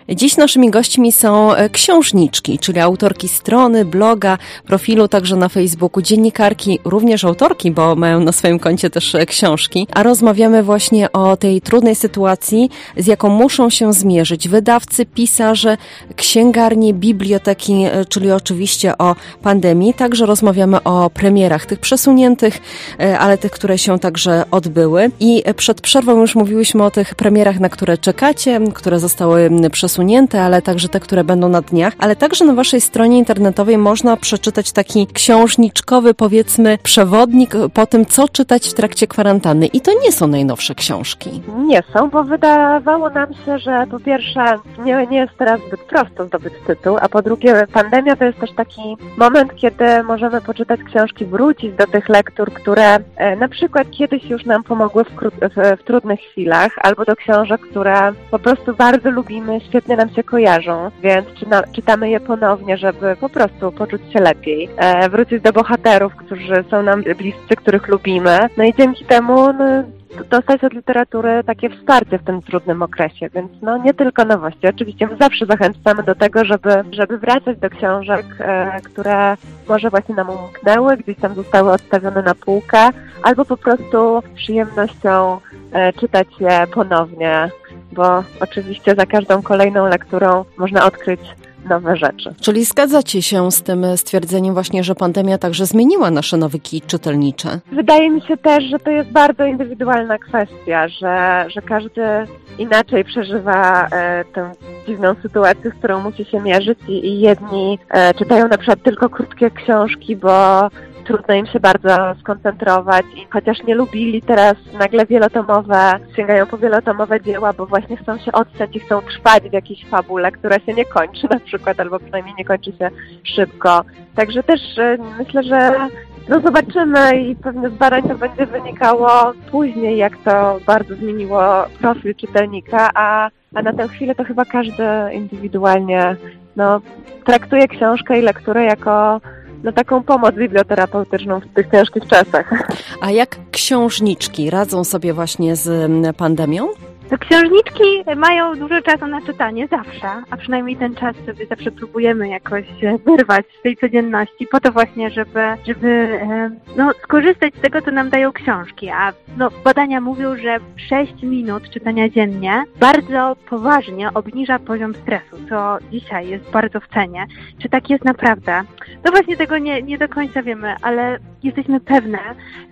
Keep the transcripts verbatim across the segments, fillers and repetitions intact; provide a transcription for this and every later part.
Dziś naszymi gośćmi są księżniczki, czyli autorki strony, bloga, profilu także na Facebooku, dziennikarki, również autorki, bo mają na swoim koncie też książki, a rozmawiamy właśnie o tej trudnej sytuacji, z jaką muszą się zmierzyć wydawcy, pisarze, księgarnie, biblioteki, czyli oczywiście o pandemii. Także rozmawiamy o premierach tych przesuniętych, ale tych, które się także odbyły. I przed przerwą już mówiłyśmy o tych premierach, na które czekacie, które zostały przesunięte, ale także te, które będą na dniach. Ale także na waszej stronie internetowej można przeczytać taki księżniczkowy, powiedzmy, przewodnik po tym, co czytać w trakcie kwarantanny. I to nie są najnowsze książki. Nie są, bo wydawało nam się, że po pierwsze nie, nie jest teraz zbyt prosto zdobyć tytuł, a po drugie pandemia to jest też taki moment, kiedy możemy poczytać książki, wrócić do tych lektur, które e, na przykład kiedyś już nam pomogły w, w, w trudnych chwilach, albo do książek, które po prostu bardzo lubimy, świetnie nam się kojarzą, więc czyna, czytamy je ponownie, żeby po prostu poczuć się lepiej, e, wrócić do bohaterów, którzy są nam bliscy, których lubimy, no i dzięki temu no, dostać od literatury takie wsparcie w tym trudnym okresie, więc no nie tylko nowości. Oczywiście my zawsze zachęcamy do tego, żeby, żeby wracać do książek, e, które może właśnie nam umknęły, gdzieś tam zostały odstawione na półkę, albo po prostu z przyjemnością e, czytać je ponownie, bo oczywiście za każdą kolejną lekturą można odkryć nowe rzeczy. Czyli zgadzacie się z tym stwierdzeniem właśnie, że pandemia także zmieniła nasze nawyki czytelnicze? Wydaje mi się też, że to jest bardzo indywidualna kwestia, że, że każdy inaczej przeżywa e, tę dziwną sytuację, z którą musi się mierzyć i, i jedni e, czytają na przykład tylko krótkie książki, bo trudno im się bardzo skoncentrować i chociaż nie lubili teraz nagle wielotomowe, sięgają po wielotomowe dzieła, bo właśnie chcą się odstać i chcą trwać w jakiejś fabule, która się nie kończy na przykład, albo przynajmniej nie kończy się szybko. Także też myślę, że no zobaczymy i pewnie z badań to będzie wynikało później, jak to bardzo zmieniło profil czytelnika, a, a na tę chwilę to chyba każdy indywidualnie no, traktuje książkę i lekturę jako no taką pomoc biblioterapeutyczną w tych ciężkich czasach. A jak księżniczki radzą sobie właśnie z pandemią? To księżniczki mają dużo czasu na czytanie, zawsze, a przynajmniej ten czas sobie zawsze próbujemy jakoś wyrwać z tej codzienności, po to właśnie, żeby, żeby no, skorzystać z tego, co nam dają książki. A no, badania mówią, że sześć minut czytania dziennie bardzo poważnie obniża poziom stresu, co dzisiaj jest bardzo w cenie. Czy tak jest naprawdę? No właśnie tego nie, nie do końca wiemy, ale jesteśmy pewne,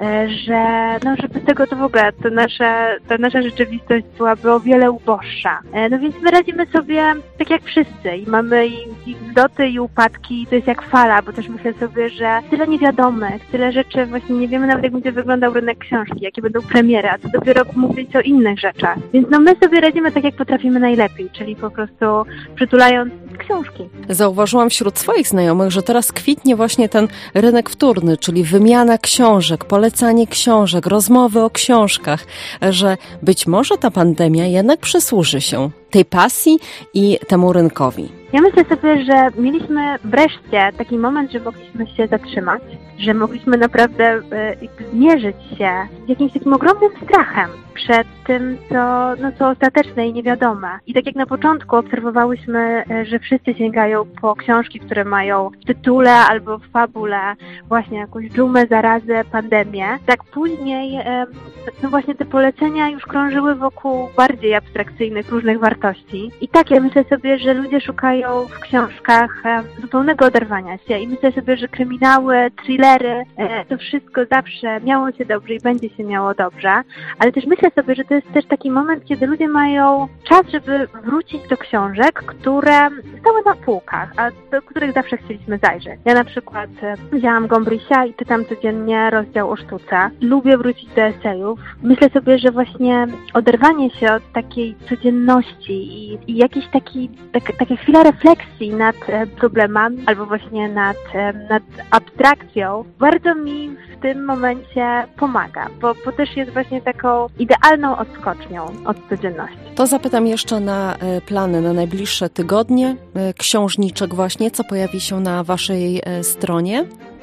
że no, że bez tego to w ogóle to nasza, ta nasza rzeczywistość byłaby o wiele uboższa. No więc my radzimy sobie tak jak wszyscy i mamy i, i wzloty i upadki, to jest jak fala, bo też myślę sobie, że tyle niewiadomych, tyle rzeczy, właśnie nie wiemy nawet jak będzie wyglądał rynek książki, jakie będą premiery, a to dopiero mówić o innych rzeczach. Więc no my sobie radzimy tak jak potrafimy najlepiej, czyli po prostu przytulając książki. Zauważyłam wśród swoich znajomych, że teraz kwitnie właśnie ten rynek wtórny, czyli wymiana książek, polecanie książek, rozmowy o książkach, że być może ta pandemia jednak przysłuży się tej pasji i temu rynkowi. Ja myślę sobie, że mieliśmy wreszcie taki moment, że mogliśmy się zatrzymać, że mogliśmy naprawdę e, zmierzyć się z jakimś takim ogromnym strachem przed tym, co, no, co ostateczne i niewiadome. I tak jak na początku obserwowałyśmy, że wszyscy sięgają po książki, które mają w tytule albo w fabule właśnie jakąś dżumę, zarazę, pandemię, tak później e, no właśnie te polecenia już krążyły wokół bardziej abstrakcyjnych różnych wartości. I tak ja myślę sobie, że ludzie szukają w książkach e, zupełnego oderwania się i myślę sobie, że kryminały, thrillery, e, to wszystko zawsze miało się dobrze i będzie się miało dobrze, ale też myślę sobie, że to jest też taki moment, kiedy ludzie mają czas, żeby wrócić do książek, które stały na półkach, a do których zawsze chcieliśmy zajrzeć. Ja na przykład e, wzięłam Gombrisia i czytam codziennie rozdział o sztuce. Lubię wrócić do esejów. Myślę sobie, że właśnie oderwanie się od takiej codzienności i, i jakiejś taki, tak, taka chwila refleksji nad e, problemami albo właśnie nad, e, nad abstrakcją bardzo mi w tym momencie pomaga, bo, bo też jest właśnie taką idealną odskocznią od codzienności. To zapytam jeszcze na e, plany na najbliższe tygodnie, e, księżniczek właśnie, co pojawi się na waszej e, stronie?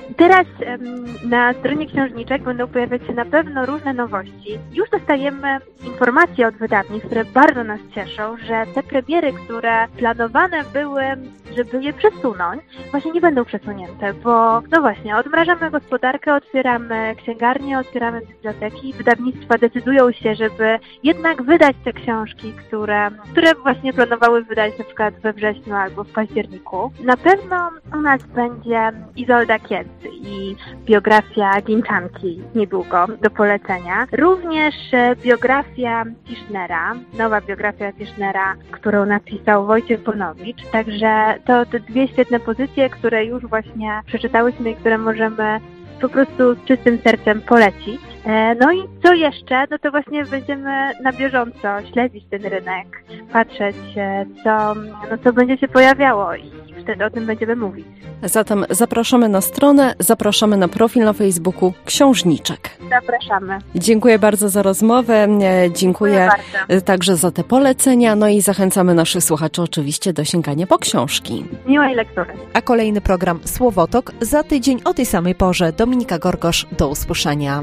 Teraz um, na stronie księżniczek będą pojawiać się na pewno różne nowości. Już dostajemy informacje od wydawnictw, które bardzo nas cieszą, że te premiery, które planowane były, żeby je przesunąć, właśnie nie będą przesunięte, bo no właśnie, odmrażamy gospodarkę, otwieramy księgarnie, otwieramy biblioteki, wydawnictwa decydują się, żeby jednak wydać te książki, które, które właśnie planowały wydać na przykład we wrześniu albo w październiku. Na pewno u nas będzie Izolda Kiec i biografia Glińczanki niedługo do polecenia. Również biografia Tischnera, nowa biografia Tischnera, którą napisał Wojciech Bonowicz. Także to te dwie świetne pozycje, które już właśnie przeczytałyśmy i które możemy po prostu z czystym sercem polecić. No i co jeszcze? No to właśnie będziemy na bieżąco śledzić ten rynek, patrzeć co, no co będzie się pojawiało i wtedy o tym będziemy mówić. Zatem zapraszamy na stronę, zapraszamy na profil na Facebooku Książniczek. Zapraszamy. Dziękuję bardzo za rozmowę, dziękuję, dziękuję także za te polecenia, no i zachęcamy naszych słuchaczy oczywiście do sięgania po książki. Miłej lektury. A kolejny program Słowotok za tydzień o tej samej porze. Dominika Gorgosz, do usłyszenia.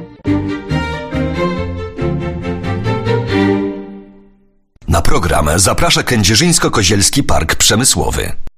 Na program zaprasza Kędzierzyńsko-Kozielski Park Przemysłowy.